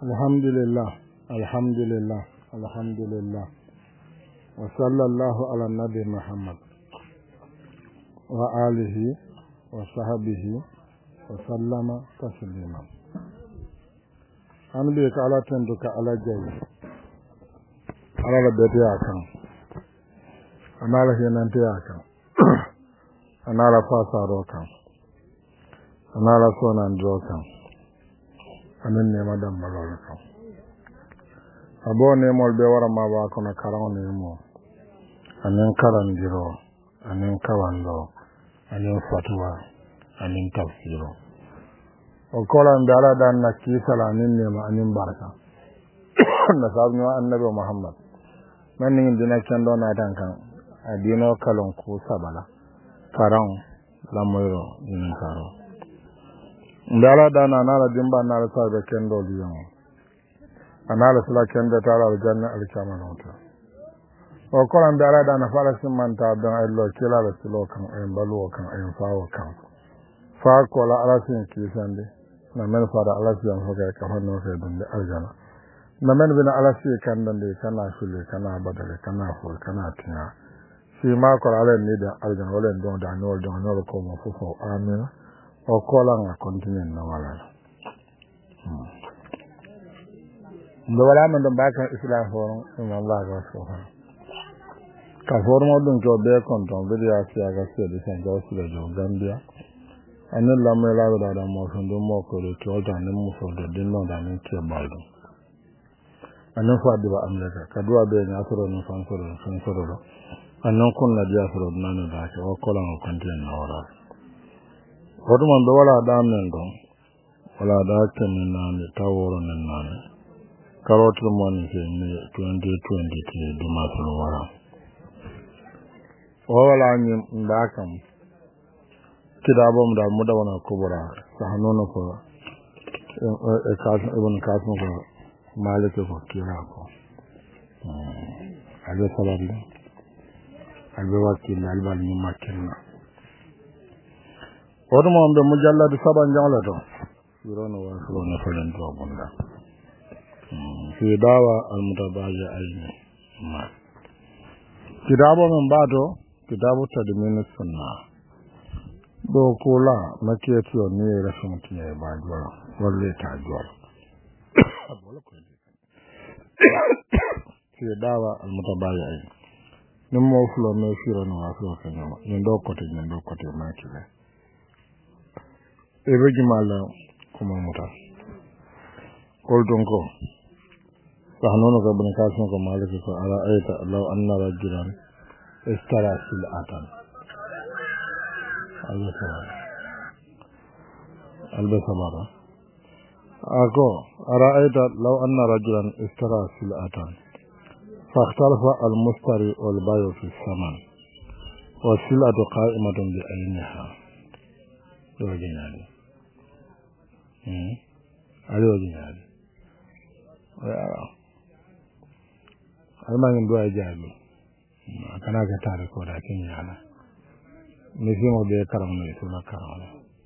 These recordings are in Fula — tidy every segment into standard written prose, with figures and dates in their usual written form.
Alhamdulillah, alhamdulillah, alhamdulillah. Wa sallallahu ala nabi Muhammad wa alihi wa sahbihi wa sallama taslima. An bi ka ala tenduka ala jayi. Ala la beti akan. Anala hinanti akan. Anala fasaro kan. Anala sonan kan. Anin ne madam balol kan. Abo ne mol be wara ma ba kono karan ne mo. Anin karan diro, anin kawando, anin fatwa, anin tafsiro. O kola ndala dan na kisala anin ne ma anin baraka. Na sabu annabi Muhammad. Man ni dina kendo na dan kan adino kalon ku sabala. Karan lamoyro nin karo. Ndala dana nala dimba nala sabe kendo liyo. Anala sula kendo tala aljanna alkamanota. O kolan ndala dana fala simanta dan aylo kila la silo kan ay balu kan ay fawo kan. Fa kola alasin kisande. Na men fara alasin hoga ka hanno fe dunde aljanna. Na men bina alasi kan dande kana shule kana badale kana fo kana tinya. Si ma kola ale ni da aljanna wala don da no ko mo fofo amina. O kola nga continue na wala. Ndo wala man don baka islam forum in Allah ga so. Ka forum odun to be konton video asia ga se de sen go sile jo Gambia. Anu la me la da mo so ndo mo ko le to da ne mo so de din no da ne ke baldo. Anu fa di ba amlaka ka duwa be nya soro no fan soro. Anu kun la dia soro na no da ke o kola nga continue na wala. Hotuman be wala damen don wala da kenin nani taworo nen nani karotul mon ke ni 2020 di masul wala wala ni ndakam kidabom da mudawana kubura sahanono ko ibn kasim ko malike ko kira ko aje salamu aje wakil albal ni makinna Odu mo be mujallad saban jangla to yirono wa flo ne falen to bunda fi dawa al mutabaji ayni ma kitabu men bato kitabu tadmin sunna do kula makiyati on ne rasumti e ba jwa walle ta jwa wala ko fi dawa al mutabaji ayni nimmo flo ne firono wa flo kenama ndo kote ma kile Irregimala kuma muta. Koldonko. Sahanono ka bin kasun ko maliki ko ala ayta law anna rajulan istara silatan. Al-Basabara. Ako ara ayta law anna rajulan istara silatan. فاختلف المشتري والبائع في الثمن والسلعة قائمة بعينها. Ordinary. Ordinary. Alma ndo ajabi. Kana ga tare ko da kin yana. Ne fi mo be karam ne to la karam.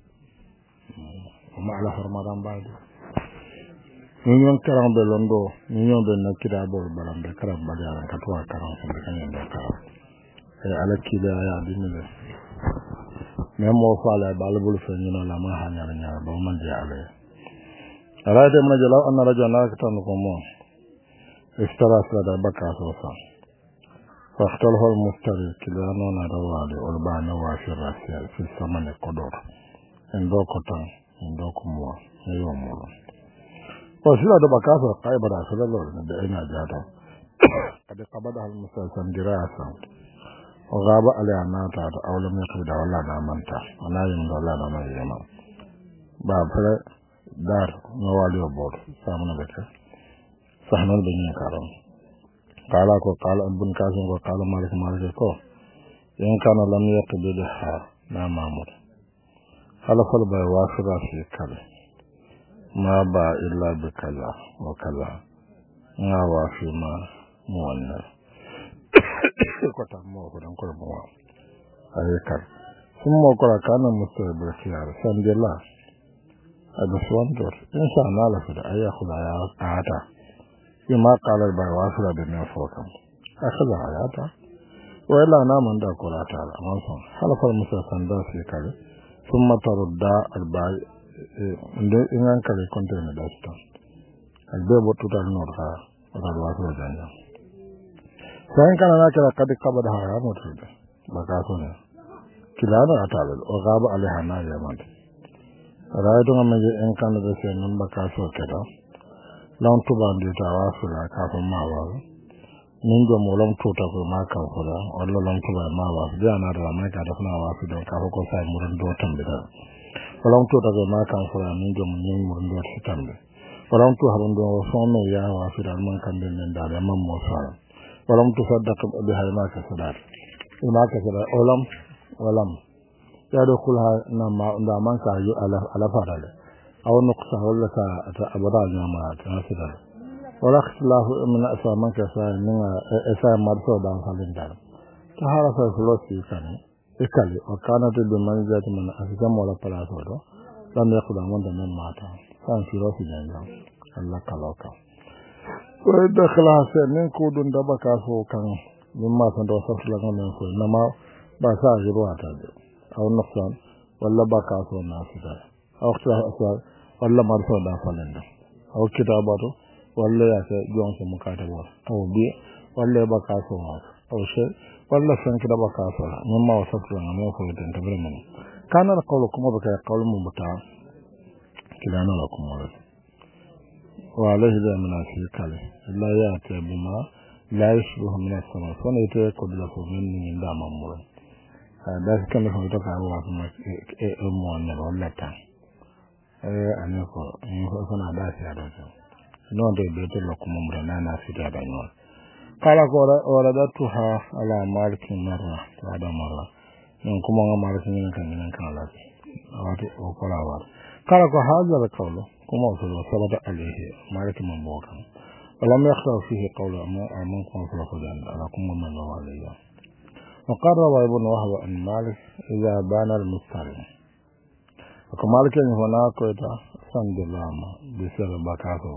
Kuma ala hormadan baado. Ni ñon karam be londo, ni ñon be nakira bo balam be karam ba yaran ka to karam ko be kan ndo karam. Ala kida ya dinne. Memo fala balbul fenyina la ma hanyar nyar ba man dia ale ala de man jalaw anna rajana katan ko mo istara sada baka sosa fa khtalha al mustari kilano na rawali ul bana wa fi rasia fi samane kodor endo kotan endo ko mo ayo mo ko sila do baka so kai bada sala lo de ina jata ade qabada al musalsan dirasa وغاب على ناتا أولا يقود ولا نامنتا ولا يمد ولا نامنتا باب دار نوالي وبور سامنا بك سحنا البنية كارم قال ابن كاسم وقال مالك كو إن كان لم يقبلها لا مامور خلف البي وافرا في كذا ما با إلا بكذا وكذا ما وافي ما مؤنر kota mo ko dan ko mo ay kar summo ko la kana musto be khiyar sandela هذا سوان دور إنسان على فدا أي أخذ عياتا فيما قال البيواسر بمن فوقهم أخذ عياتا وإلا نام عند قرآن تعالى منصن حلف المسلسل دا في كذا ثم ترد الباي إن أنك كنت نداستا البيب وتوتال نورها وتالواسر جانجا فإن كان ناكرا قد قبضها يا مطرد بكاسونا كلانا أتعلل وغاب عليها ناجا مانت رأيتنا من إن كان ذا من بكاسو كذا لم تبان دي تواسل كافو ما واسو ninjo mo lam tuta ko ma kan fura wallo lam tuba ma wa dia na da ma ka da funa wa su don ka ko sai murin do tambe da lam tuta ko ma kan fura ninjo mo nyin murin do tambe lam tu harun do so no ya wa su da man kan den da da man mo sa lam tu saddaqa bi hayma ka sadar ma ka sadar walam ya do kula na ma da man ka yu ala farale aw nuqsa wala ka abada ma ta sadar ولا اختلاف من أسامك من أسام مرسو دان خالدار تهارف الفلوسي كان إكالي وكانت بمنزلة من أسام ولا بلاسودو لم يقضى من ماتا كان فلوسي جانجام الله كالوكا ويدخلها سنين كودون دبكاسو كان مما سندوسف لغا من فوي نما باسا جرواتا أو نقصان ولا بكاسو ناسدا أو اختلاف أسوار ولا مرسو دان خالدار أو كتاباتو walla ya ta jon sa mukata ba aw bi walla ba ka so ma aw she walla san kida ba ka so mun ma wasa to na mo ko den tabre mun kana da qawlu kuma baka qawlu mun buta kilana la kuma wa alaihi da munasi kale la ya ta bima la yashbuhu min as-sama fa ne ta ko da ko min ni da mamura da kan ko to ka wa kuma mo ne walla ta anako ni ko na da shi da non de bete lokum murana na sita da non kala ko waradatuha ala malikin marra da marra non kuma ga malikin kan la wato o kala war kala ko hadal qawlu kuma so sabata alayhi malikin man bokan ولم يخطر فيه قول أمن كون فلقدان على كم من وعليا وقرر ابن وهب أن مالك إذا بان المستعلم وكمالك هناك كويتا سند الله بسبب بكاته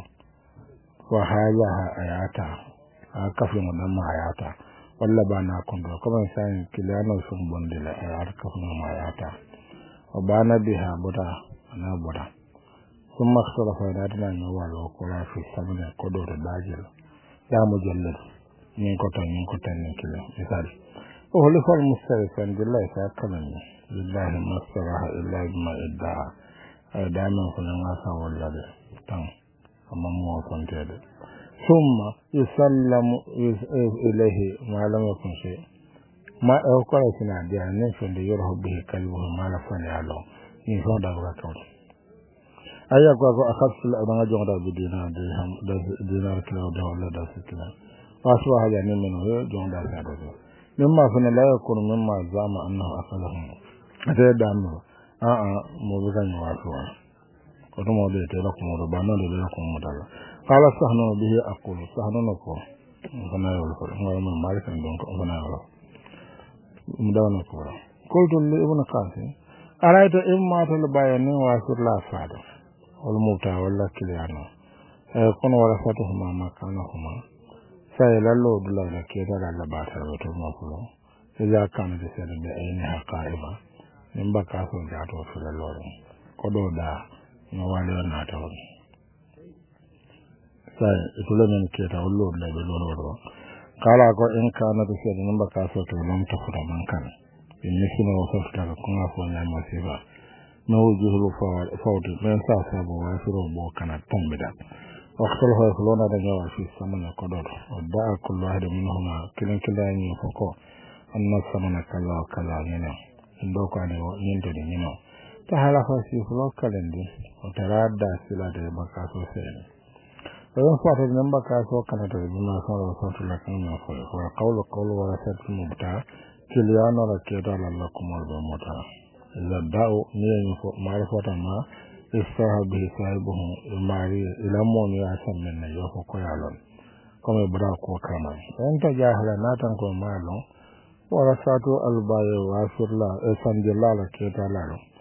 وهذا آياتا كفر مدام آياتا ولا بانا كندو كما سان كلانو سنبون دل آيات كفر مدام آياتا وبانا بها بدا أنا بدا ثم اختلف ذاتنا نوال وقلا في السمن قدور باجل لا مجلد نينكوتا نينكلا مثال وهلف المسترسان بالله سأكلم لله ما استراح إلا بما إدعى دائما فلنغاسا والله تنم أما موافن تيدا ثم يسلم إليه ما لم يكن شيء ما أقول سنا ديانين فند يرهب به كلبه ما لفن يعلم يفون دعوة كون أي أقول أخذ الأمانة جوندا بدينار دينار كلا ولا داس كلا وأسوأ هذا منه جوندا كذا مما فن لا يكون مما زعم أنه أخذهم هذا دامه موجودين واسوأ وتما بيت لكم ربنا لكم مدلا قال سهنا به أقول سهنا نقول فنا يقول هو من مالك عندهم فنا يقول مدلا نقول قلت لابن قاسم أرأيت إما تلبيني واسر لا فاده والموتى ولا كليانا يكون ورثتهما مكانهما فيلالو بلا كيدا لا باتر وتما فلو إذا كانت تسير بعينها قائمة من بكاسو جاتو في اللور قدو دا نوالي وناتو sai itule men keta wallo la be lolo kala ko in kana tسير من بكاسو to lam to fura man kan in nisino softa ko ngafo nyama siba no juhulu fawd men sa sabo wa suro bo kana tambida واختلف يقولون رجوا في الثمن قدر ودعا كل واحد منهما كلا يفقه أن الثمن كلا وكلا ينا عندو كان ينتدي ينا تحلف في فلو كالندي وترادى سلا بكاسو سين ويوم فاتت من بكاسو كانت بما صار وصوت لكن يقول وقول ورثة المبتع كليان ركيدا لكم والبموتا إذا دعوا نيا معرفة ما استراح به صاحبه الماري إلى مون ياسم من يوفق يالون كما يبراك وكامان أنت جاهلا ناتنكو مالون ورساتو الباي واسر لا إسان جلالة كيتا لالون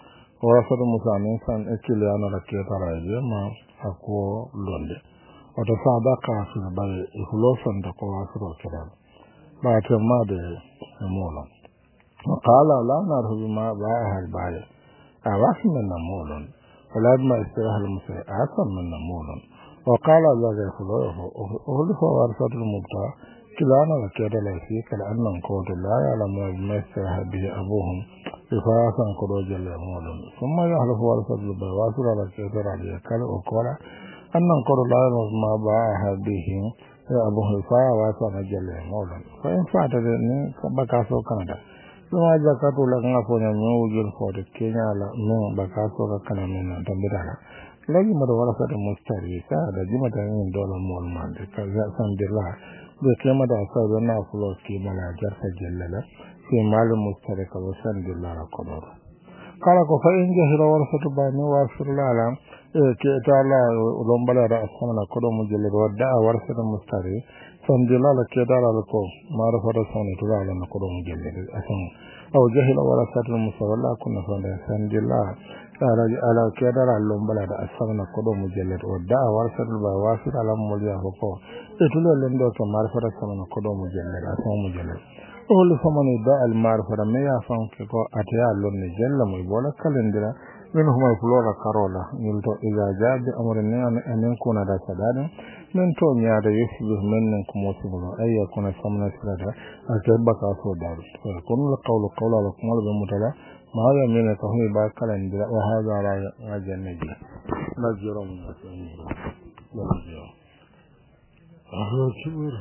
ورثة موسى من سان إكليانا لكيتا رايجي ما أكو لولي وتصادق في الباي إخلوصا تقوى سر الكلام بعد ما دي مولا وقال لا نعرف بما باعها الباي أعرف من مولا ولا ما استراح المسيح أعصم من مولا وقال الله يخلوه أهلف ورثة المبتع كلانا لكيتا ليسي كالأنهم قوت لا يعلم ما استراح به أبوهم إفاسا قدوج المولون ثم يحلف ورثة الباي واسر لكيتا راجي كال وقولا أنهم قالوا لا يعلم ما باعها به أبوه إفاء واسر جل المولون فإن فاتدني بكاسو كندا ثم جاكاتو لغنا فونا من وجل فوت كينيا من بكاسو كنا من تنبيرها لكن مدى ورثة المستري سادة جمتا من دولة مول ماندي كذا سندلا بكلمة أصابنا فلوس كيما لا جرح جلالة في مال مستري كوسن دلا قدر قال فإن جهل ورثة باني واسر العالم كيتالا ولومبلا رأسنا قدر مجلد ودعا ورثة المستري سندلا كيتالا لكو معرفة رسولة تعالى قدر مجلد أسن أو جهل ورثة المستري لا كنا سندلا على كيتالا لومبلا رأسنا قدر مجلد ودعا ورثة البواسر على موليا فقو إتلو لندو كمعرفة رسولة قدر مجلد أسن مجلد أول فمن يدعى المعرفة ما يفهم كيكو أتيا لون جل ميبولا كالندرا منهم يفلورا كارولا يلتو إذا جاء بأمر أن يكون هذا سداد من توم يعد يشبه منكم وسبلا أي يكون سمنا سلادا أكبك أسو دار فيكون القول قولا لكم بمتلا ما هذا من التهمي با كالندرا وهذا على جنجي نجر من أسنجر نجر أهو كبير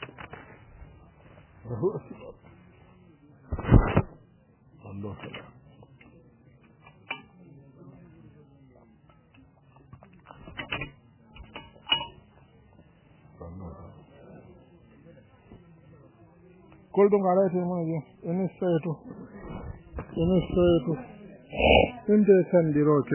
أهو أكبر الله سلام قلت على تيمانجي إن السيتو إنت سندروك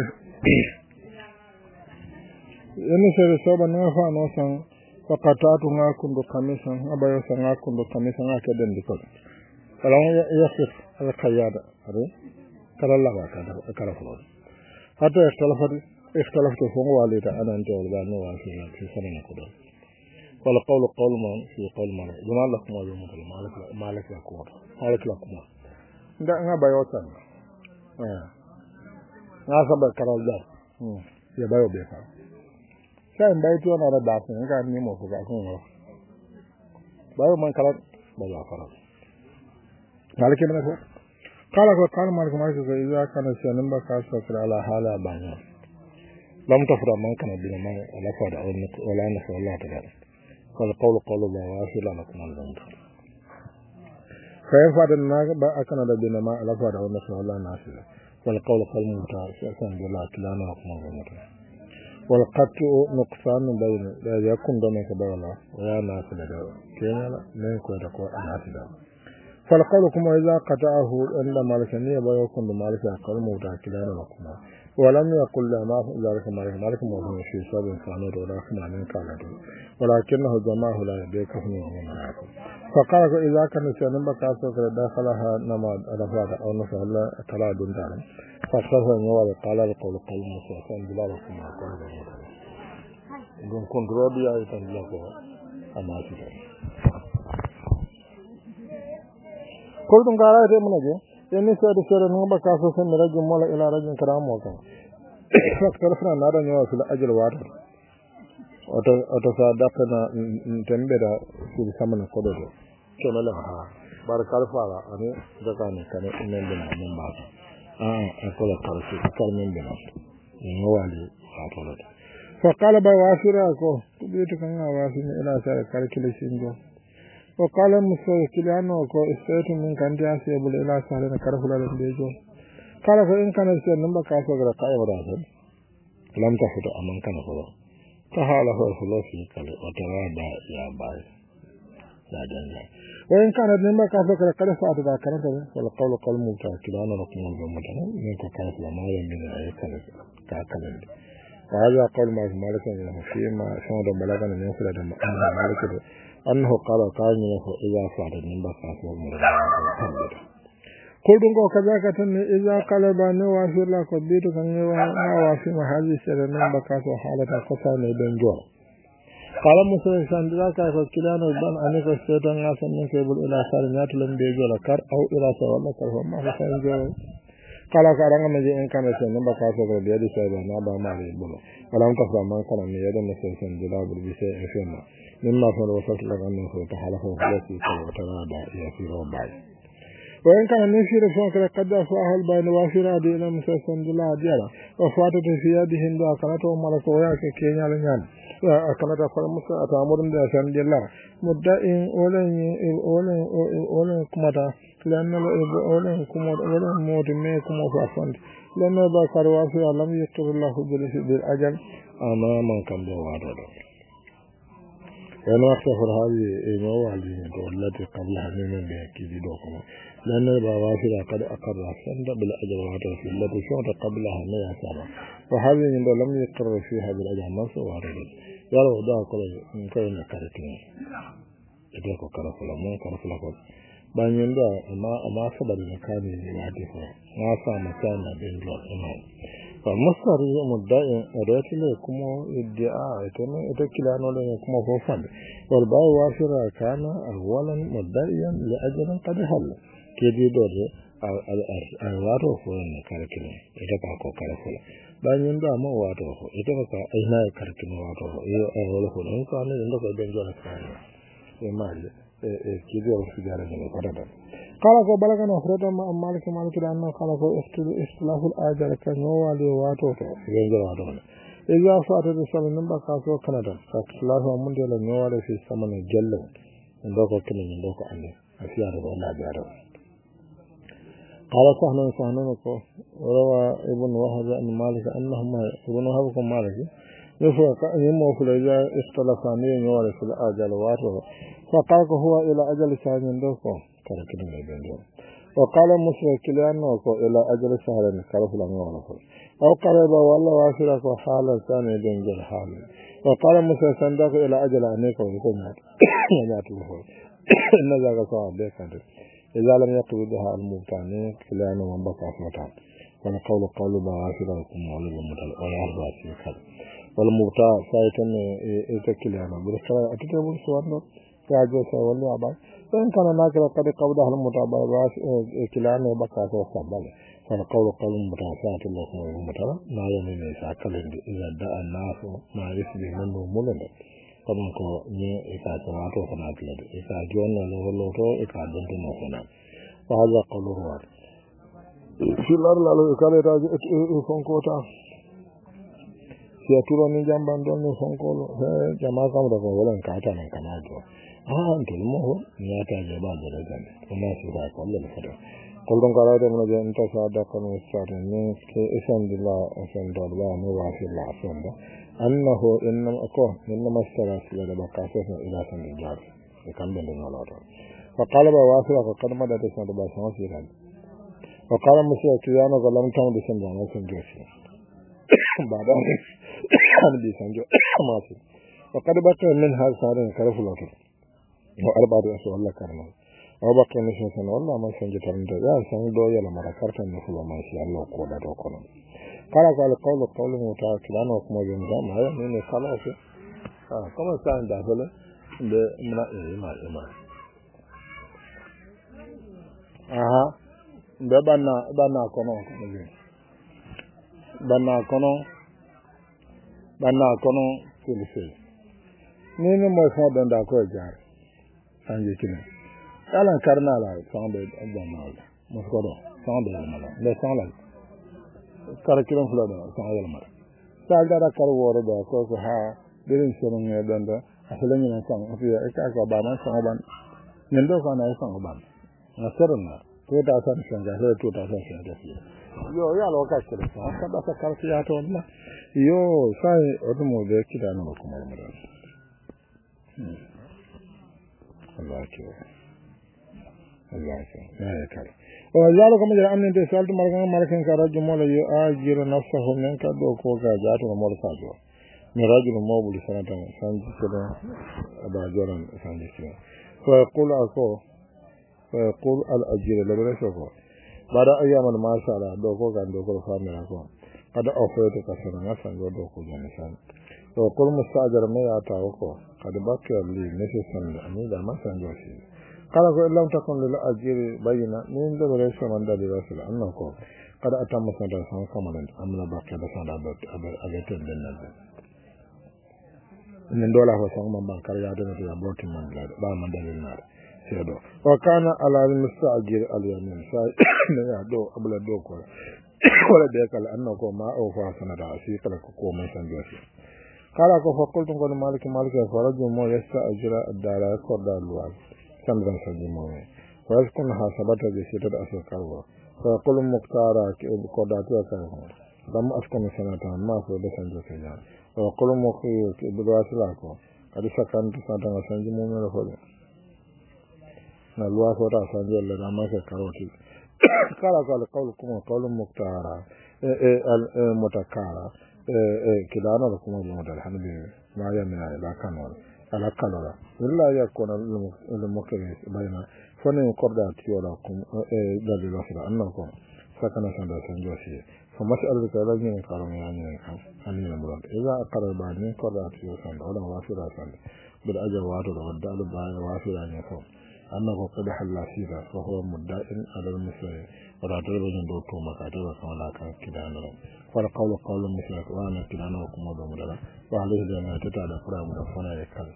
إن سيتو سوبا نوفا نوسان وقطعت ناكم بكميسان أبايو سناكم بكميسان أكدن ديكول فلان يخف القيادة كلا الله كلا فلوس حتى اختلفت فهو والد أنا أنت والبانو في سنة كدر والقول قول ما في قول ما جمال لكم وجمال مالك لكم ده أنا بيوتان أنا سبب كرال ده يبايو بيفا كان بيتو أنا ردافن كان نيمو فكاكون بايو من كرال بلا فرق مالك من أفضل قال مالك إذا كان السنن بكاسة على حالة بانيا لم تفرع من كان بنا ولا فرع ولا نفع الله تعالى والقول قول الله واسل لكم الذنب فإن فعل الناس أكن بنا ما لا فرع ولا نفع الله ناسل والقول قول ممتاز سأسان بالله كلانا لكم الذنب والقطع نقصان بين لا يكون دونك بولا ولا ناسل كينا من كويتا كو ناسل فالقولكم إذا قطعه إن مالكني ويكون مالك أقل متأكلين لكم ولم يقل ما ذلك مالك موضوع في سبب فانود ولا كما من قالته ولكنه جماعه لا يبيك من معكم فقال إذا كان سنن بكاسو داخلها نما رفض أو نفع الله تعالى دون تعالى فقال هو قال القول قول موسى بلا لكم قال دون كنترول يا يتنلقوا أما تجاه قلت قال يا منجي إني سأدسر نوبة كاسوس من رجل مولا إلى رجل كرام وكان فاختلفنا نارا نوا في الأجل واتر وتصادقنا تنبدا في الثمن قدر كما لها بارك الفارا أني ذكاني كان من بنا من بعض أقول قرسي كان من بنا نوالي أطولد فقال بواسر أكو تبيتك أنا واسر إلى سارة كالكلي سنجو وقال المسوي كلانه وكو استيت من كان جاسي بل إلى سهلنا كرفلا لنديجو قال فإن كان السير نمبر كاسو غير قائم راسل لم تفت أمان كان فلو فحاله الفلو في كالي وترادى يا باي لا جنة وإن كان نمبر كاسو غير قد فات ذا كانت فالقول قول موتا كلانه لكم الجمتنا منك كانت لما يمين أي كالي وهذا قول مالك فيما شهد بلغنا من ينفل مالك أنه قال له إذا فعل من بقى kuldun ko kazaka tan iza qalaba ne wa fi la ko bitu kan ne wa fi mahazi sere nan baka so halata ko sa ne den jor qala musa sandra ka ko kilano ban aniko setan ngasan ne kebul ila sar nyatulam de jola kar au ila sa wala kar ma sa jor kala karanga me je en kana sen nan baka so de di sa na ba ma re bulo wala on ta fa man kana ne yadan ne sen de la bul bi se e fenna mimma fa wa sa la kan so ta hala ko fi ko ta da ya fi ro bai وإن كان نشير فوق قد أفواه البين وافر أدي إلى مسلسل جلا ديالا وفاتت في يده هندو أكلت وملك وياك كينيا لنيان أكلت فرمسا أتامرن دي أسان جلا مدائن أولين كمتا لأن أولين كمتا أولين موت ميكم وفافند لأن ذكر وافر لم يكتب الله بالأجل أماما كان دوارا وأنا أختصر هذه موالي التي قبلها من بيكي دوكما لأن البوافر قد أقر السند بالأجر التي شعر قبلها ما يسارا وهذه لم يقر فيها بالأجر نص وارد يرى ذا كل كارتين يدرك كرفلا مو كرفلا كل بان يندا ما صبر مكان يهدف ما سام كان بين الله فمصدر مدعي راتل كما ادعاء اتكلا نولا كما فوفان والباء وافر كان اولا مدعيا لاجل قد حل كيدي دور الواتو فون كاركين اتكا كو كارفلا بان يندا ما واتو اتكا اينا كاركين واتو اي ولا فون ان كان ندك بنجولا كان يمال كيدي وسجاره كده قال ko balagana freda ma malik da anna qala ko ikhtilafu al-ajal kan wali wato to yenga wato iza fata da salan ba ka so kanada ikhtilafu mun da lan wali fi samana jalla ndo ko kinin ndo ko ande asiya da Allah da yaro qala sahnan ko rawa ibn wahab an malik annahuma ibn wahab ko malik yafa ka yimo kula ya ikhtalafa ne wali fi al-ajal wato fa qala huwa ila ajal sanin ndo ko وقال مسلم كلانه إلى أجل شهر كرف لنا أو قرب والله واسرك حالا ثاني دنجل حالا وقال مسلم صندوق إلى أجل أنيك ويكون إن ذاك صعب ذلك إذا لم يقل بها المبتانين كلانه من بقى أسمتان فنقول قول بواسركم ولد المتل ويحضر في كذا والمبتاع سايتن إتكلانه بالخلاء أتكلم سوانه كاجوسا والله أبا فإن كان ناكرا قد قوضها المتابعات كلانه بقى أسمتان فالقول قول متعسات الله ومتعالى ما يمين يساكل إذا دعا الناس ما يسبه منه ملنه كما كو ني إكا سماتو فناتلد إكا جوانا لغلوتو إكا دنتنا فنات وهذا قوله وارد في الأرض لألو إكا لتاج فنكوتا سيطورا من جنبان دون فنكولو جماعة كامرا ولن كاتانا كناجو أنت المهو نياتا جبال جلجان وما سيباك والله لفتر قلتم قرأت من جاء انت صادق من السارين اسم الله اسم الله نوافي الله اسم الله أنه إنما استغاث لدى بقاسة إلى سن الجار يكمل لنا الله فقال بواسر فقد مدى تسمى باسم سيران وقال مسيح كيانا ظلم تام بسم الله نسم جوشي بعد أن بسم جو ماسي وقد بقى من هذا سارين كرف الله وأربعة أسوأ الله كرمه وبقى نشن سنة والله ما سنجي ترنده يا سنة دوية لما ركرت النفل وما شاء الله قوة دوكونا قال قول متاكلان وكما جنجا ما يعني خلاص كما سان داخل بمنا إيمان بنا كنو كلسي نيني موسى دندا كو جار سانجي كنو alan karna la sande banal moskodo sande mala le sala kar kiran fulada sande mala salda da kar woro da ko ha dirin sonon ne danda asalan ne san afiya ika ka ba man san ban nendo kana san ban na sarna to da san san ga to da san san da yo ya lo ka kire sa ka da sa kar ya to na yo sai odumo de kidano ko mo mo Allah ke وذلك من أن أنت سألت مركان كرجل مولا يؤجر نفسه منك دوكو كجات ومولا ساجو من رجل موبل سنة سانجي سنة أبا جوران سانجي سنة فيقول الأجير لبرسوكو bada ayyaman masala do ko gan do ko famira ko kada ofete ka sana na sango do ko jani san to kul mustajar me ya ta ko kada bakki li nese san ani da ma sango shi kala ko lam takun lil ajiri bayina min do re so man da rasul anna ko kada atamma san da san kamalan amna bakki da san da abete den nan min dola ko san man ban kar ya da ya boti man da ba man da na sedo wa kana ala al mustajir al yamin sai ne ya do abla do ko wala de kala anna ko ma o fa sana da shi kala ko mai san da shi kala ko fa qultu qul malik faraju mo yasta ajra ad-dara ko da luwal san da san mo wa yaskun hasabata bi sitat asal karwa fa qul muqtara ko da to ka dam askun sanata ma so da san da ya wa qul muqir ki budwasla ko kadi sakan to san da san mo me ko na luwa ko ta san da la ma ka karoti kala kala qawl muqtara al mutakara kidana da kuma da alhamdulillah ma ya mina ila kanwal ala kalora illa yakuna al mukris bayna fani qorda tiyola kum dalil wasra annakum sakana sanda sanjosi fa mas'al ka rajin karam ya ne kan anina murad idza aqara ba'din qorda tiyo sanda wala wasira sanda bil ajr wa da wadal ba wasira ne ko annahu qad halla sida fa huwa mudda'in ala al muslim wa tarabun do to makata wa kala kan kidana fara qawlu muslim wa ana kidana kuma do mudala wa alayhi da na tata da fara mu da fana ya kan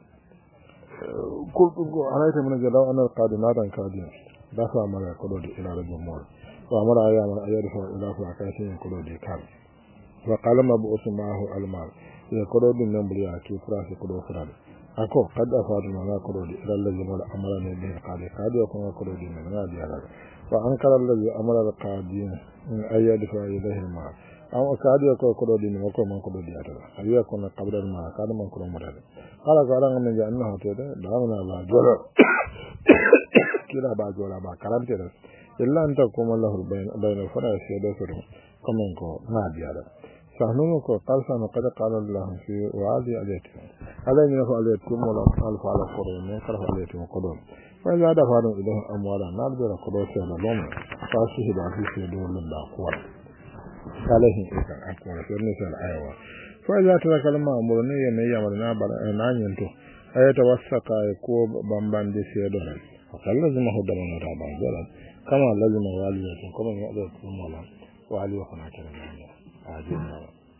ko alaita mun ga dawo anar qadina dan kadin da fa mara ko do ila rajul mur wa mara ya mara ayar fa ila fa kai sai ko do kan wa qala ma bu usmahu al mal ya ko do din nan buriya ki fara ko do fara ako kada fadu na ko do ila rajul mur amara ne bi qadi ko ko do din na biya da wa ankara allazi amara al qadin ayyad fa ilayhi ma aw kaadi ko do din ko man ko do diata ayya ko na qabla ma kada man ko mo dal kala garan men ja anna hoto da na ba jora kila ba jora ba karante da illa anta kuma lahu bayna fara shi da su kuma ko na diata sahnu ko qalsa no kada qala allah fi wa'adi alayhi alayhi ko alayhi kuma la alfa ala ko ne kala alayhi ko do fa la da fadu idan amwala na da ko do sai da lom fa shi da shi do lunda ko عليه إذا أكون في النساء الآية فإذا ترك المأمور نية يمرنا نانينتو أيتوسق يكوب بامبان دي سيدونا وقال لازمه دمنا رابع جلد كما لازم واليه كما يأذي المولا واليه خنا كلمة عاجبنا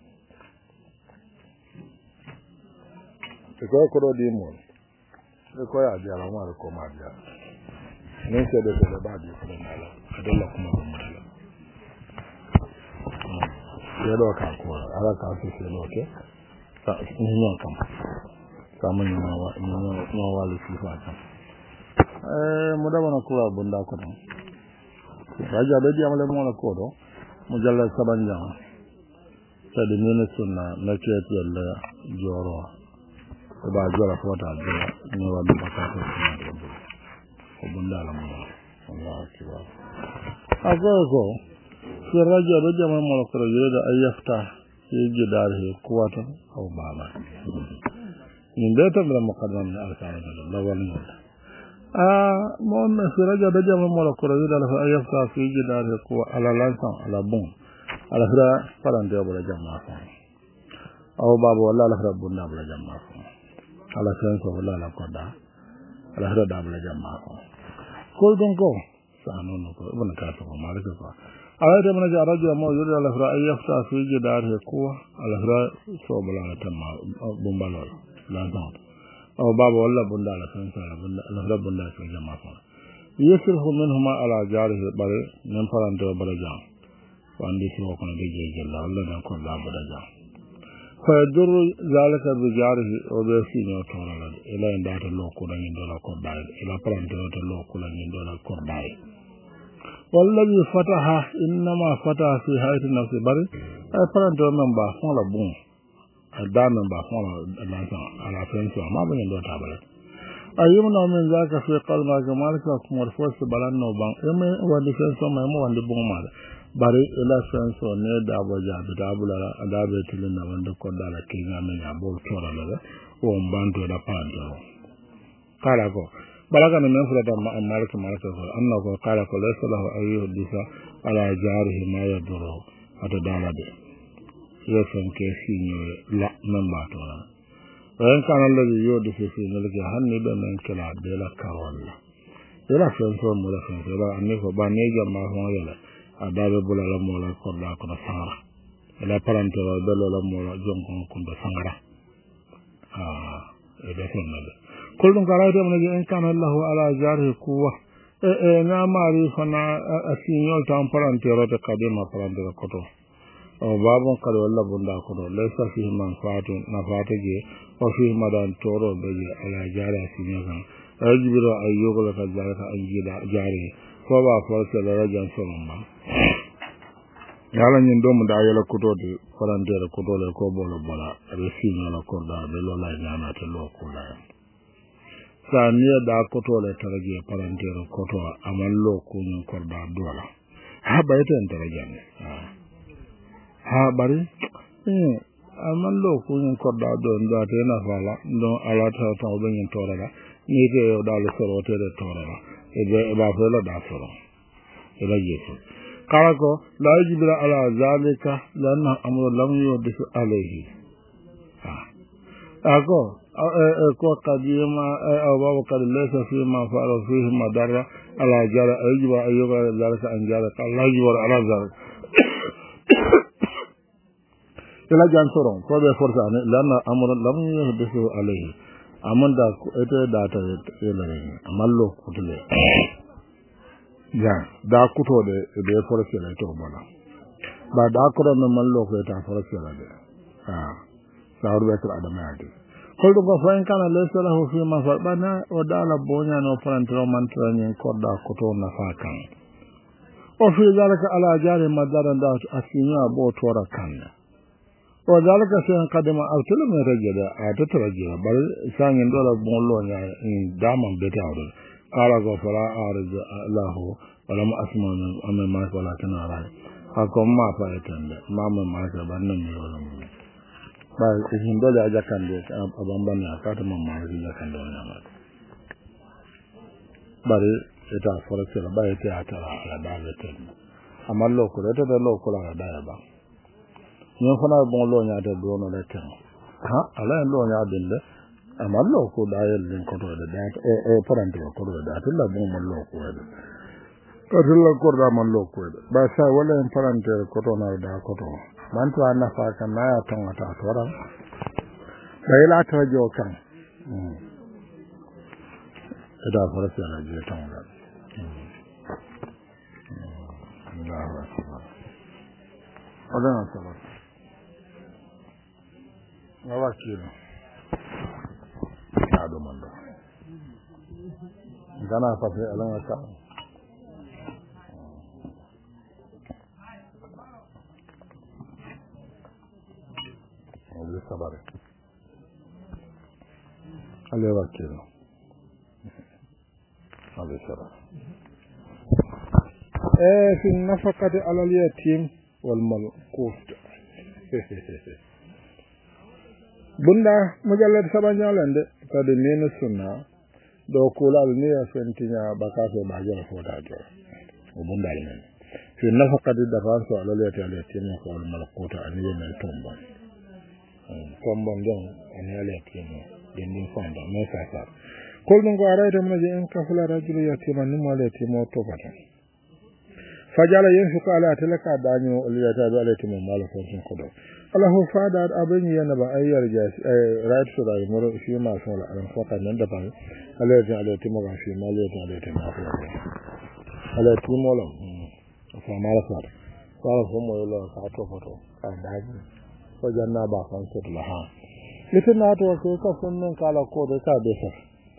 تكوى كرو ديمون تكوى عجال وما لكم عجال ننسى دوك لبعض يقولون على أدلكم الله yelo ka ko ala ka so yelo ke ta ni kam kamun no wali sifa ta mu da wana kula bunda ko don raja be diam le mo la ko do mu jalla sabanja ta de ni sunna na ke ti Allah joro ko ba jora ko ta jora ni wa ba ka ko bunda la mo Allah akbar agogo في الرجاء بجمع ملك رجل أن يفتح في جداره قوة أو بابا من بيت من المقدم من أركان الأول مؤمن في الرجاء بجمع ملك رجل أن يفتح في جداره قوة على لانسان على بون على فرا فران ديو بلا جمع أو بابا ولا على فرا بنا بلا جمع على سنسو ولا على قدا على فرا دابلا جمع كل دنكو سانو نكو ابن كاتب مالك كو أيضا من جاء رجل ما يريد على فرا أن يفتح في جداره قوة على فرا صوب لا تما بمبالور لا دون أو بابا ولا بندا على سنسا على فرا بندا في جماعة يصرف منهما على جاره بري من فران دو بلا جام وعندي سوى كنا بيجي جلا ولا نكون لا بلا جام فيدر ذلك بجاره وبيسين يطور إلى أن دات الله كنا يندولا كرداي إلى فران دات الله كنا يندولا كرداي والذي فتح إنما فتح في حياة النفس بري أي فران دو من بافون لا بون أدام من بافون لا على فنسا ما بين دو تابلت أيمنا من ذاك في قلب جمالك ومرفوس بلان نوبان إما وندي فنسا ما إما وندي بون مال bari ila senso ne da boja da bula da be tilina wanda ko dala kinga me ya bo tora la o mbando da pando kala ko balagana men fulata malaka ko anna ko kala ko laysa lahu ayyuhu disa ala jarihi ma yaduru ata dalade yeson ke sinyo la namba to ren kana ladi yodi fi nalike hanni be men kala de la karolla de la fenso mo la fenso la anni ko ba ne jamma ho yala adabe bulala mo la ko la ko sangara ela parante wa bello la mo la jonkon ko sangara e be fenale kullum karaita mun ji in kana Allahu ala jari kuwa na mari fana asinyol tan parante rote kadima parante koto o babon kala walla bunda koto laysa fihi manfaatun nafaataje o fihi madan toro beje ala jari asinyokan ajibiro ayyugo la kadalika anjida jari ko ba forse la rajan solomba yala nyin do mu da yala koto de parante koto le ko bolo bola resinyola korda be lola nyana te lo kula saniya da koto le taraje parantero koto amallo kunun korda dola ha bayten taraje ha bari amallo kunun korda don da te na fala don ala ta ta oben torala ni te o dal soro te de torala e be ba fela da soro e la yeso kala ko la yajibra ala zalika lanna amru lam yudis alayhi ako ko kadima aw kad laysa fi ma fa'ala fihi madara ala jara ayjiba ayyuka zalika an jara Allah yawar ala zalika ila jan soron ko be forza ne lanna amran lam yuhdisu alayhi amanda ko ete data elare amallo kutule ja da kuto de be forza le to bona ba da ko no mallo ko ta forza le sawru be tra adama ade koldo go fayin kana laysa lahu fi ma fa'bana o dala bonya no parantro mantra nyen korda koto na fakan o fi zalika ala jari madara da asinya bo tora kanna o zalika sen kadima awtulu me rajada a to rajada bal sangin dola bollo nya daman beta awdo ala go fala arja lahu wala ma asmanu amma ma wala kana rai akom ma fa etende mama ma ka banna mi wala ba isin dole a jakande abamban na kata mamma ri jakande wala ma bare eta forse la ba eta atara ala dalete amallo ko eta da lo ko la da ba nyon fana bon lo nya de do no lete ha ala lo nya dinde amallo ko da yel ko to da parante ko do da tulla bon mallo ko da ko tulla ko da mallo ko da ba sa wala parante ko to na da ko to man to anna fa kan na ya ton ata tora bai la ta jo kan da fara sai na je ton da Allahu akbar odan asaba na wakilo ya do manda gana fa sai alan aka sabare alle wakilo alle sara في النفقة على اليتيم والملقوت bunda mujallad sabanjalande kadi nene sunna do kulal ni afentinya bakaso bajo foda jo bunda men fi nafaqati dafanso ala yatim wal malquta ani men tombon don ani yatim den fonda me sasa kol mon go arayta mo je en kafula rajulu yatim ni mo yatim to bata fajala yunfiqu ala tilaka danyo uliyata bi alaiti min mal fonsin kodo Allahu fada abin yana ba ayyar jas right to da muro shi ma so la an faka nan da ba alaiti mo ga shi mal yata alaiti ma ko alaiti mo la fa mala fa fa mo lo ka to foto ka daji ko janna ba fan so la ha litin na to ko ka sunnan kala ko da ka be sa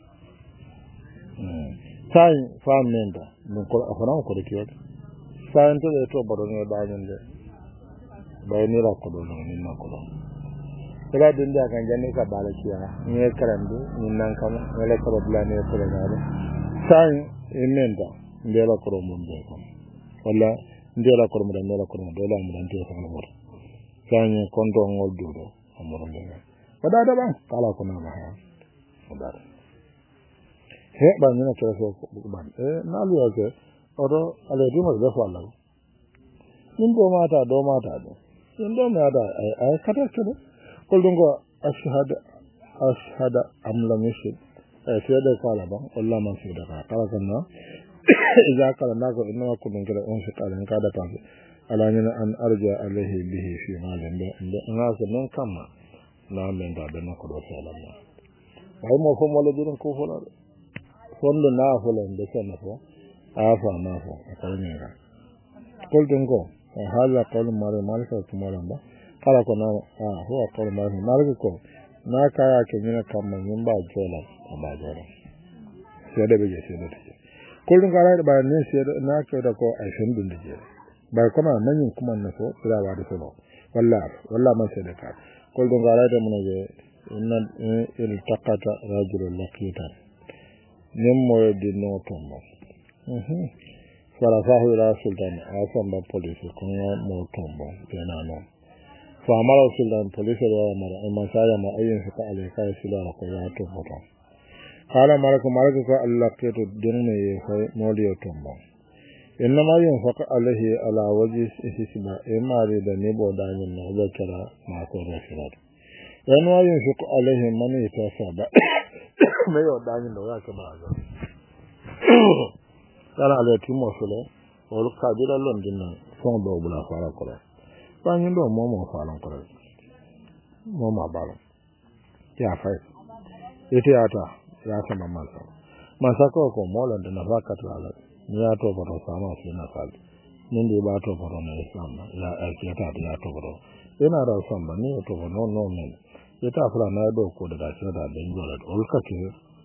sai fa menda mun ko afana ko da kiyo sai to da to baro ne da ne bai ni ra ko don ni ma ko don kala din da kan janne ka bala kiya ni karandu ni nan kam wala ko bla ne ko da na sai emenda ndela ko mun be ko wala ndela ko mun ndela ko dole mun dan te ko mo sai ni konto ngol dudo amoro le wada da ba kala ko na ba ha wada he ba ni na kira so ban na lu ya ke odo ale di mo da fa Allah nin do mata do nin do mata ai kata kede ko dungo ashhada am lam yashhad sai da kala ba Allah man sai da kala kana idza kala na ko inna ko dun kira on sai kala ka da tan ala ni an arja alaihi bihi fi malin da na ko non kama na men da na ko do sai Allah ai mo ko mo le dirin ko fola fondo na fola de sana fo afa na fo akani ra kol dungo hala kol mare malika tumaramba kala ko na ho kol mare malika ko na kaya ke mina kamma nyumba jola abajara sai da bege sai da take kullun kara da bayan ne sai na ka da ko ai shin dun dije ba kuma nan yin kuma na so tirawa da so wallahi man sai da ka kullun kara da mun je inna il taqata rajulun laqitan nimmo di no tombo farafahu ila sultan asan ba police kuma mo tombo benano فأمر سلطان بوليس وأمر أما سايا ما أين فتا عليه كاي سلا قياتو فتا قال مالك الله كيتو دنمي في موليو تومبا إنما ينفق عليه على وجه إسسما إما ريد نبو دانين وذكرا ما كورا سلات إنما ينفق عليه من يتاسب ميو دانين وذاك بعضا قال عليه تيمو سلا ولقابل لندن فون دو بلا فارا قرأ banyi do momo falan ko momo balo ya fai ite ata ya sama masa ko mola da nafaka ala ni ya to baro sama su na sal nin de ba to baro na islam ya ake ta ya to baro ina da samba ni to baro no men ita fara na do ko da shi da den gola olka ke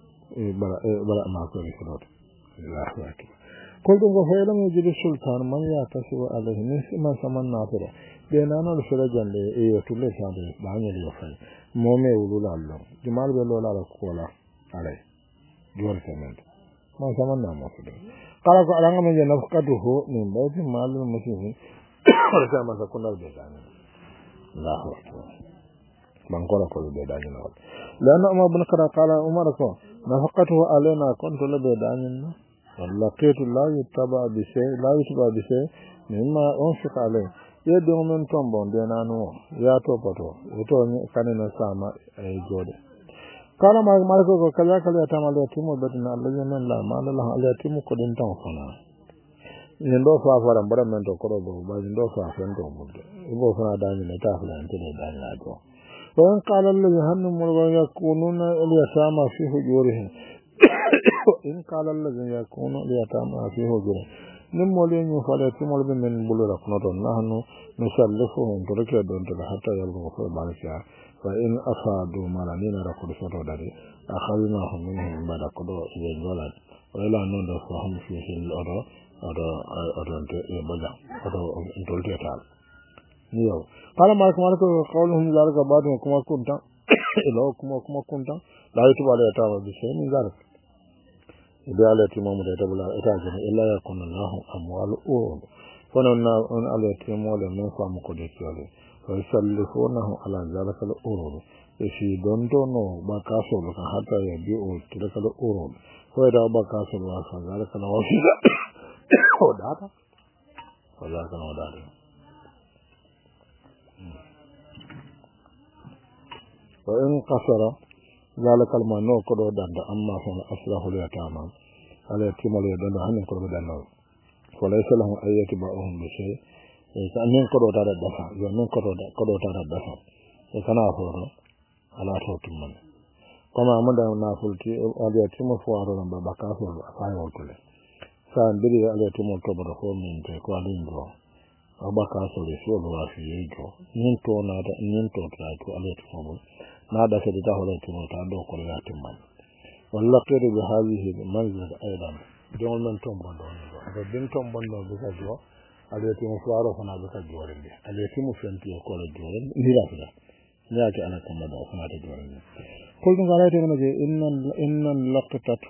bara ma ko ri ko Allahu akbar ko dungo fayla mo jidi sultan man ya tasu alaihi ni man saman nafira de nana lo fere jande tulle sande ba ngel yo fay mo me wulula Allah jumal be lola la ko la ale jor cement man saman na mo fude kala ko alanga men jana fakatuhu min bayti malul muslimin rasa ma sakuna be dani Allahu akbar man ko ko be dani no lana umar bin qala umar ko nafaqatuhu alaina kuntu la be dani wallaqitu la yutaba bi shay mimma unfiq alayhi yeddo men tombon de nanu ya to poto to kanena sama ay jode kala ma ko kala ta malo timo bedna Allah men la ma Allah Allah timo ko den tan fana ndo fa fara mbara men to ko do ba ndo fa fen to budde ibo fana dani ne ta fala ante ne dani la to wa qala Allah hannu mulwa yakununa al-yatama fi hujurihim in qala Allah yakunu al-yatama fi hujurihim nimmo le ñu fale timol be men bulura kono don nahnu nusallifuhum turke don to hatta yalgo ko balika fa in afadu malanina rakul soto dare akhadnahum minhum bada kodo e golat wala non do fa hum fi hil odo nte e bala odo ntolte tal niyo kala ma ko qawluhum zalika ba'du kuma kunta ilo kuma kunta la yutubala tawa bi shay'in zalika idalati mamu da tabula ita jin illa yakun Allahu amwal fanna on alati mole men famu ko de tiole fa sallifunahu ala zalika al-urud shi don no ba ka so ba hatta ya bi o tilaka al-urud ko da ba ka so ba fa zalika al-wasila ko data wala kan wadare wa in qasara ذلك المنو كدو دند أما فن أصله ليتاما على يتيم اليدن هن كدو دند وليس لهم أي يتبعهم بشيء كأنهم كدو تارد دفع يومين كدو تارد دفع كنا أفضل على صوت من كما أمد نافلتي على يتيم فوارا ببكاف وفاي وكله سان بدي على يتيم كبر فوق من تكوالين جو أبكاف ولسول وافي يجو ننتو نادا ننتو تلاقي على يتيم نادى في دهولة تموتان دو كل ياتمان واللقير بهذه المنزل أيضا دون من تومبون دون تومبون بكجوا التي مفارق فنا بكجوا لله التي مفنتي يقول الجوار نيرا كذا نياك أنا كم دا فنا تجوار لله قلت قالت أنا إن اللقطة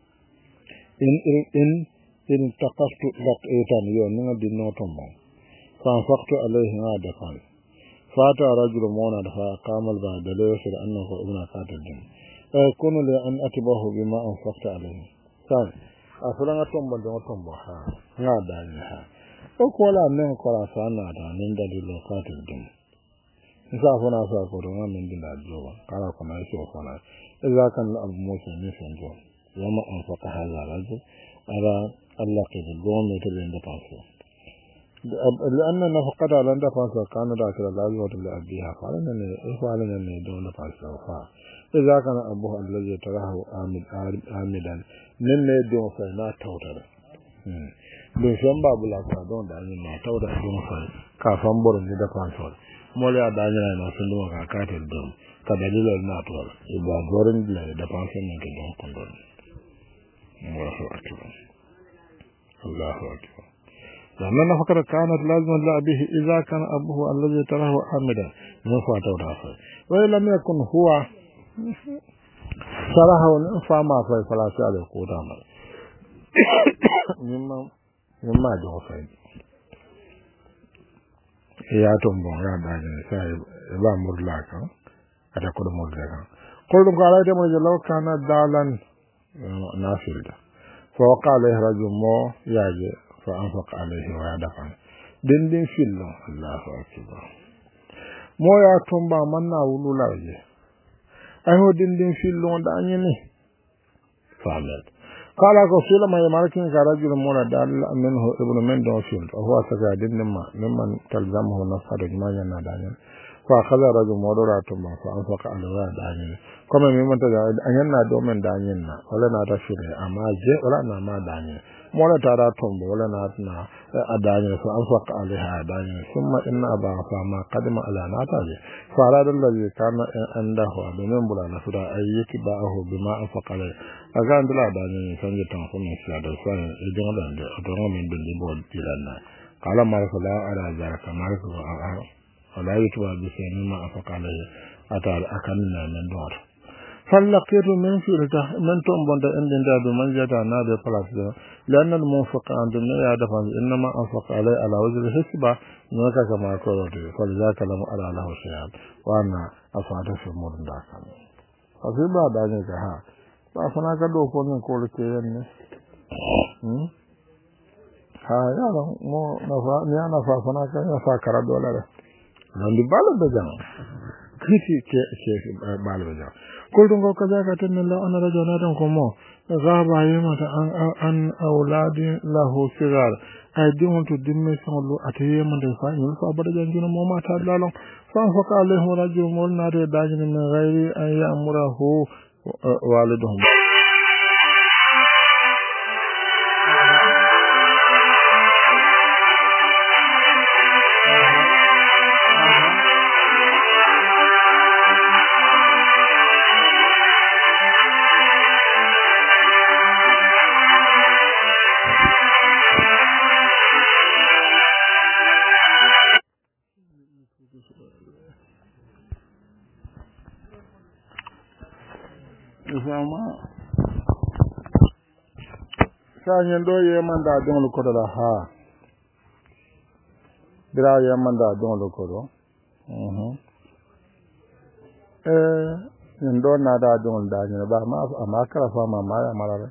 إن تقصت لقيتان يوم دين تومبون فانفقت عليه هذا فات رجل مونا فقام البعد لا يشعر أنه ابن قاتل الجن كون لأن أتباه بما أنفقت عليه سان أفرنا تومبا دون تومبا ها نادا ها وكولا من كولا سانا دا من دليل قاتل دم نسافنا سافر من دين الجوا قال كما يشوفنا إذا كان الأب موسى نفسه جوا وما أنفق هذا الرجل على الله قد قوم يتبين دفاسه لأن نفقة على دفاسه كان داخل الأجوة لأبيها فعلنا أن يدون دفاسه إذا كان أبوه الذي تراه آمدا من يدون فإنا توتر don shan babu lafiya don da yin na tauda don sai kafan burin da fansol mole a da yin na sun duka kakatar don ka dalilin na tuwar ba gorin da fanson ne don kundin Allahu akbar Allahu akbar لأن فكرة كانت لازم لأبيه إذا كان أبوه الذي تراه آمدا من فاتو رافع وإن يكن هو صراحة فما فلا شيء قدام مما جوفين يا تومبون يا داني ساي با مرلاكا ada ko do morlaga ko dum ko ala de mo law kana dalan nafilda fa qala rajul mo yaaje fa anfaq alayhi wa dafa din fillo Allahu akbar mo ya tomba manna wululaje ay ho din fillo da anyini falet qala ko sila may markin garajul mona dal minhu ibnu min dawfil wa huwa sajadin mimman talzamuhu nafadu jumanya na danyan fa khala rajul modora tomba fa anfaq alayhi danyan kuma mimman ta anyan na do men danyan na wala na ta shire amma je wala na ma danyan mola tara tombo wala na adanya fa anfaq alaiha adanya thumma inna aba fa ma qadima ala nataje fara dallazi kana andahu abinin bulana sura ayyiki ba'ahu bima anfaq alaiha aga andala adanya sanje tan ko min sala da sai idan da don min dindi bol tilanna kala marfala ala zaraka marfu ala yitwa bi sayma anfaq alaiha atar akanna min dor فلقيت من فيرته من تومبند عند داب من جاء نادى فلاس لأن المنفق عند النيا دفع إنما أنفق عليه على وجه الحسبة نوكا كما قلت فلذاك لم أرى له شيئا وأنا أفعل في مدن داكم ففي بعض ذلك فأفنا كدو فنن كل كيان يا مو نفا نيا نفا فنا كيا كرد ولا لا لندي بالبجان كيفي كيف بالبجان كلهم كذا كتن الله أنا رجعنا دمكم غاب يوم أن أولاد له صغار أيديهم تدمر سنلو أتيه من دفاع يلفا بدأ جنجنا موما تدلالهم فانفق عليه رجل مولنا داجن من غير أن يأمره والدهم sanyen do ye manda don lo ko da ha dira ye manda don lo ko do ndo na da don da ni ba ma kara fa ma ya marare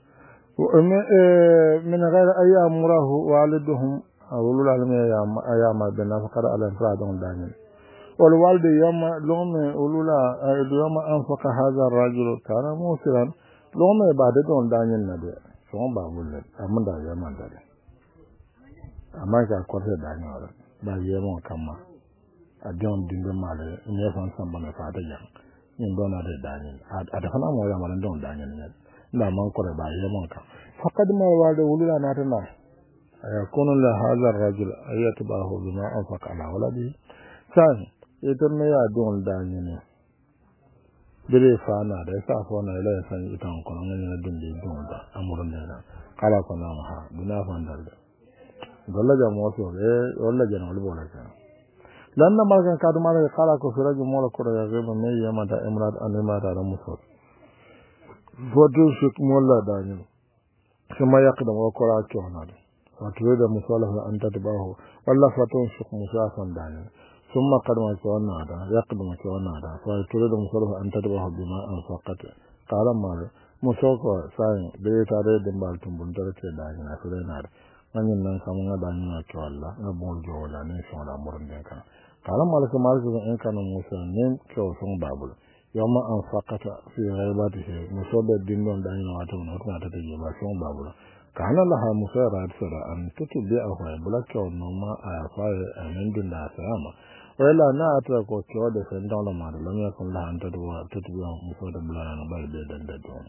min ghayr ayyamurahu waliduhum awlul almi ya ma bina faqara ala fra don da ni wal walid yama lome ulula yama anfaqa hadha ar-rajul kana musiran lome ba da don da ni na de so ba mulle amma da ya man da amma ka kwata da ni wala ba yemo kama a don dinga male ne fan san bana fa da yan in dona da dani a da fana mo ya malan don dani ne na man ko ba yemo ka faqad ma walid ulula na ta na yakunu la hadha ar-rajul ayatbahu bima anfaqa ala waladi sai idan ne ya don dani ne bere fana da sa fa na ila san itan ko nan ne dun di don da amurun ne na kala ko na ha bina fan da golla ga mo so walla jana wal bola ka lan na margan ka dum ala kala ko firaj mo la ko ya ga me yama da imrad an imrad da muso bodu shuk mo la da ni kuma yaqdam wa qara to na wato da musalahu an tatbahu walla fatun shuk musafan da ni ثم قدم كوانا هذا يقدم كوانا هذا فيريد مصرف أن تتبعه بما أنفقت قال مالك مسوك ساين بيتاري دمبال تنبندر كداجنا سلينار من ينن كمان دانيا كوالا نبول جولا نيشون لامورن دينكا قال مالك إن كان موسى نين كيو سون بابل يوم أنفقت في غيباته مسوك الدين دانيا واتمنى تتجي باسون بابل كان لها موسى راد سرا أن تتبعه بلك ونوما أعفاء أمين دون داسياما وإلا نأترك وكيود فإنه لما لم يكن لها أن تتبعه موسى بلانا نبال بيدن دون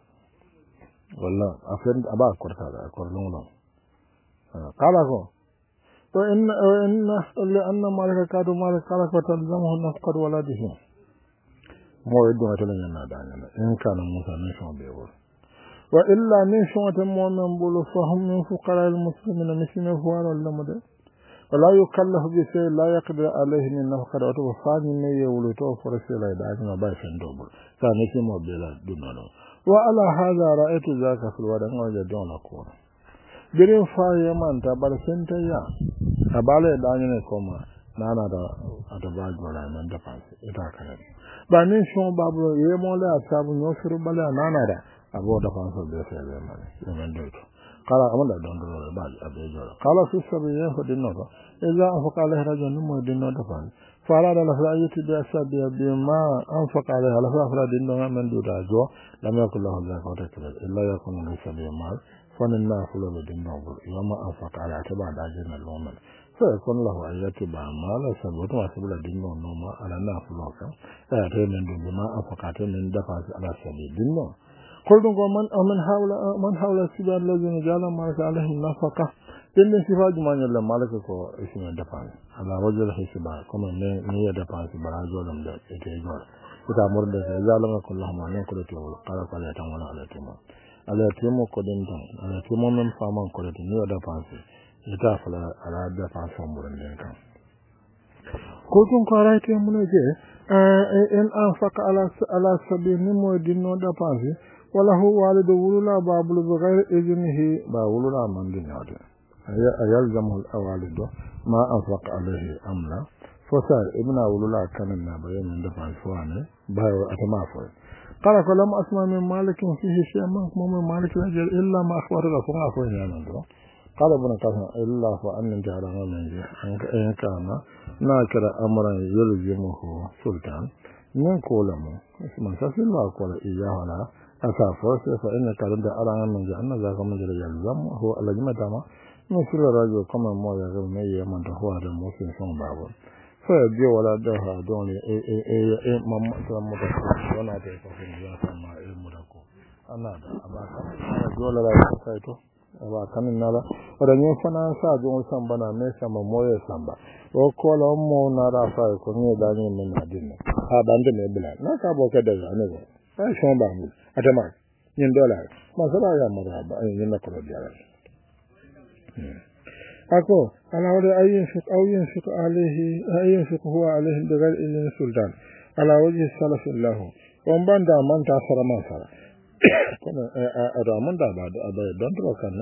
والله أفند أبا كرتا كرلون قال أكو وإن لأن مالك كادو مالك قال فتلزمه نفقد ولده مو يدون أتلين دانيا إن كان موسى نشون بيقول وإلا نشون مؤمن بولو فهم من فقراء المسلمين مسلمين فوار اللمد ولا يكلف بشيء لا يقدر عليه من نفقد وفاني نيه ولتو فرسيلا دانيا بايفن دوبل فانيسي موبيلا دونانو وعلى هذا رأيت ذاك في الودن وجدون أقول برين فايا من تبال سنتيا أبالي دانيا كوما نانا دا أتباج ولا من دفانسي إتاكرين بانين شون بابلو يمولا أتابو نوشر بلا نانا دا أبو دفانسي بيسي بيماني يمن دوتو قال أملا دندرو بعد أبي جولا قال في السبيين فدينوكو إذا أنفق عليه رجل نمو دينو دفاني فأراد الأخلاقية بأسابيع بما أنفق عليها الأخلاق دينو من دوتا جو لم يكن له ذلك وتكبر إلا يكون ليس بمال فننا فلو دينو يوم أنفق على اعتبار داجين اللومن فيكون له أن يتبع مال سبوت وسبل دينو نوما على نافلوك أعطي من دون بما أنفق من دفع على سبيل دينو قلتم من حول السبيل الذين جعل مالك عليهم نفقه إن سفاج من يلا مالك كو اسمه دفعه على وجه الحسبة كما نية دفعه براجو لم يتجور إذا مرد يجعلنا كلهم عنين كل تقول قال يتعامل على تيمو كدين على تيمو من فامان كل نية دفعه يتعفل على دفعه سمبرن دينكم قلتم قرأت منجي إن أنفق على سبيل نمو دينو دفعه وله والد ولولا بابل بغير إذنه باولولا من دينه أيلزمه الأوالد ما أنفق عليه أملا فسأل ابن أولولا كان النبي من دفع الفواني بايو أتمافر قال فلم أسمع من مالك فيه شيء من مالك رجل إلا ما أخبرك فأخوين يعني قال ابن قاسم إلا فأن جعلنا منه إن كان ناكر أمرا يلزمه سلطان من قولمه اسمه سأسل الله قول إياه لا أسافر فإن كان أرانا من جعلنا ذاك من يلزم هو الذي مثل الرجل كما ما يغير مي من تهوى المسلم سون بابا فيبدي ولا دها دوني ماما تمام ولا تفهم يا سما المدكو أنا أباك جولا لا يسايتو أباك نالا ورني فنا ساجون سامبنا نسمى مويه سامبا وكل أمو نارا فاي كوني داني من الدين هذا عندنا بلا نكابو كذا نقول أي شون بامل أتمام $1 ما سلا يا مرحبا ينكرو ديالا أكو على وجه أو ينفق عليه هو عليه بغير إذن السلطان على وجه السلف الله ومن دا من تأثر ما صار رامن دا بعد دندرو كان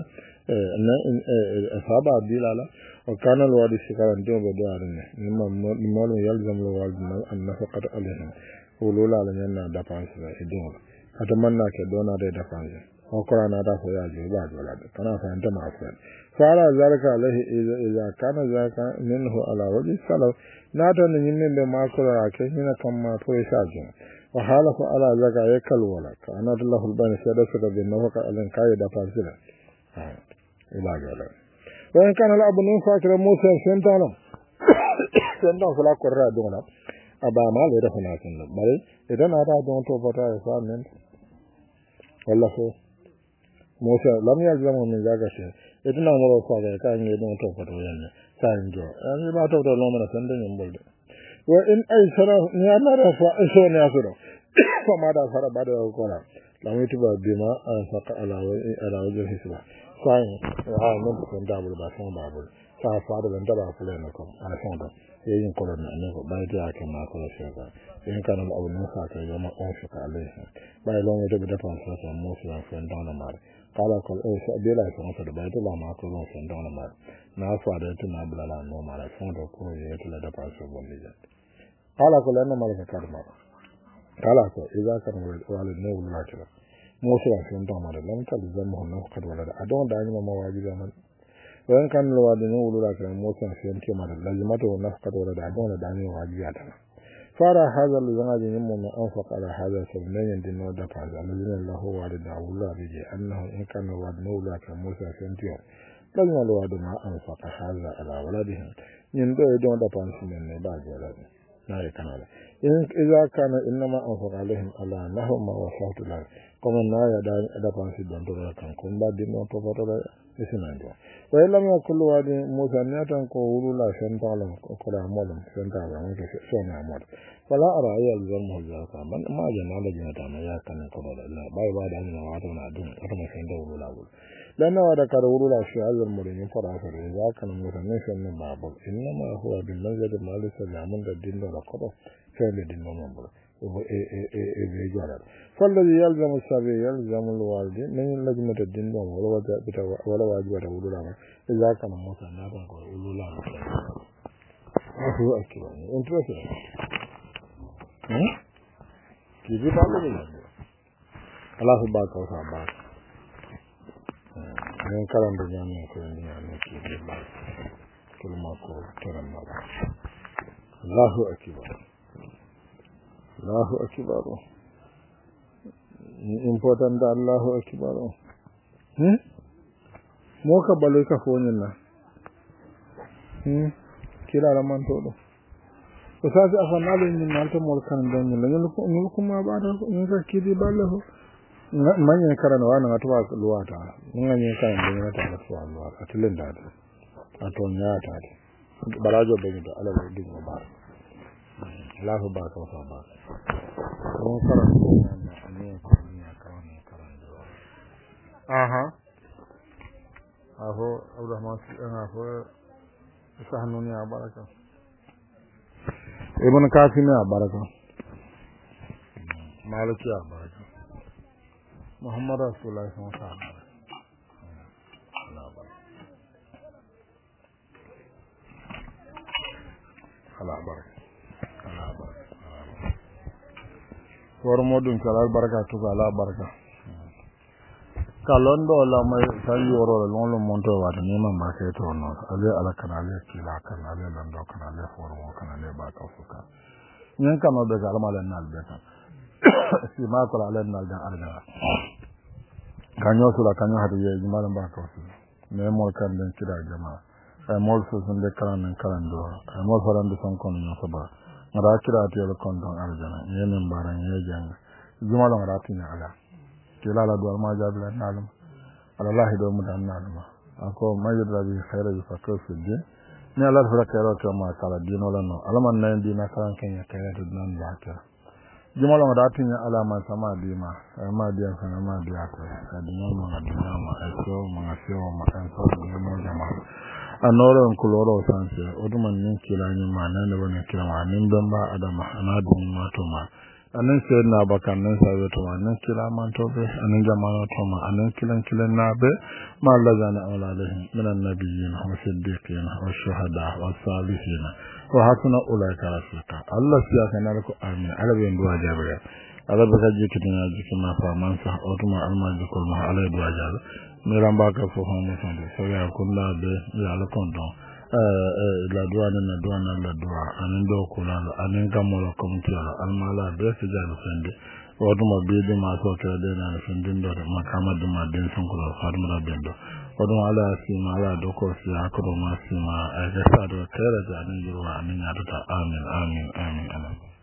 أصحاب ديلالا وكان الوالد سكان ديو بدوارنا مما يلزم الوالد أن نفقت عليهم ولولا لنا دفعنا إدون أتمنى كدونا دفعنا وقرأنا دفع ياجي بعد ولد كنا فأنت معفن فعلى ذلك عليه إذا كان ذلك منه على وجه السلف ناتن يمين بما قرأ كهنا كما فويساجون وحالف على ذلك يكل ولا كان الله البين سيدسك بالنفق ألن كايد فاسلا إباج ولا وإن كان الأب نفاكر موسى سنتانا فلا قرأ دونا أبا ما لدفنا سنة بل إذا ناتا دون توفتا يسامن والله موسى لم يلزم من ذلك شيء إذن أمره فاقه كان يدون توفته يعني سانجو يعني ما توفته لومنا سندن ينبولد وإن أيسر نعمر فأيسر نعسر فماذا فر بعد القرآن لم يتبع بما أنفق على وجه الحسبة ساين من تكون دابل باسون دابل سافاد من دابل فلينكم على سوندا yayin koran ne ko bai da aka ma ko shi ka in kana abu ne sa ka zama ofika alaihi bai lon da da fa sa mu su an san da na mar kala ko sa bela ko ta da bai da ma ko lon san da na mar na fa da tuna bulala no mara san da ko ya tula da fa so bolle ja kala ko lan ma ka karma kala ko idza kan walid ne wala kira mu su an san da mara lan ka zama hunna ko da wala adon da ni ma wajibi man wayan kan lo wadi ne wala ka mu su an san ke mara lazimatu wa nafqa wala da adon da ni wajibi ta fara hada luzana din mu na anfaq ala hada sabnan din no da fa alladhi lahu walida wala bi annahu in kana wadi ne wala ka mu su an san ke kalma lo wadi ma anfaq hada ala waladihi yin do don da fa su ne ba jira na ya kana in idza kana inma anfaq alaihim ala nahum ma wasatu la kuma na ya da fa su don do kan kun ba din no to to da isinando wa lam yakul wadi musanatan ko ulula shantalam ko kala molum shantalam ko shona mod wala ara ya alzamu zaka man ma jana da jana ma ya kan ko da Allah bai ba da ni wato na dun wato ma shanda ulula bul dan na da kar ulula shi azal murin fara fara ya kan musanne shanne babu inna ma huwa bil manzil malik salamun da din da ko sai da din non bul فالذي يلزم السبي يلزم الوالدين من لجنة الدين ولا واجب أولو لما إذا كان موسى نابا أولو لما هو أكبر انترسل كيف يبقى لك الله سبحانه وتعالى من كلام بجانب كلام كيف يبقى كلمة كلام الله أكبر Allahu akbar. Important Allahu akbar. Mo ka balo ka fonin na. Kila raman to do. To sai afa nalo ni malta mol kan dan ni kuma ba da ni ka kidi ballo. Manya karana wana ngatuwa luwata. Nganye kan dan ta da so Allah atilin da. Aton ya ta. Barajo da ni da Allah da dinga ba. Allahu ba ka fa ba. Ko karanta wannan ne ko ni aka wannan karanta. Aha. Aho Abdurrahman aho sahnuni baraka. Ibn Qasim baraka. Maliki baraka. Muhammad Rasulullah sallallahu alaihi wasallam. Allah baraka. Warmodun kala baraka to ala baraka kalondo la mai sanji woro lon monto wa ni man ba kai to no ale ala kana le kila kana le lando kana le formo kana le ba ka fuka nyen kama be ga mala nal be ka si ma ko ala nal da arga ganyo sura kanyo hadu ye jumala ba ka fuka me mo kan den kida jama ay mol so sun de karan do ay mo faran de son kon no saba ngara kira tiyo kondon arjana yenen baran yejang jumalo ngara tinya ala kila la do ma jabla nalum Allah do mudan nalum ako majid rabbi khairu fakir fidin ni Allah fara kero to ma kala dino la no alaman nan dina kan kenya kaya to nan ba ka jumalo ngara tinya ala man sama dima ma dia sana ma dia ko adino ma aso ma asio ma kan so mo jama anoro kuloro sanse oduman nin kilani mana ne bane kilama nin dan ba adama anadun ma to ma anan sai na bakan nan sai to ma nan kilama to be anan jama'a to ma anan kilan na be ma lazana awlalihim min annabiyyin wa siddiqin wa shuhada wa salihin wa hasuna ulaika rafiqa Allah siya kana ko amin alabe ndo ajabe alabe ka jikitina jikima fa mansa otuma almajikul ma alay do ajabe miran ba ka fo hono tan so ya kunna be ya la kondo la douane na douane la doa anen do kula anen gamola komtiala almala be se jalu fende oduma be de ma so to de na fendin do makama de ma den son ko farmara bendo oduma ala sima ala do ko si akoro ma sima ay sa do tere ja anen yo anen ya ta amin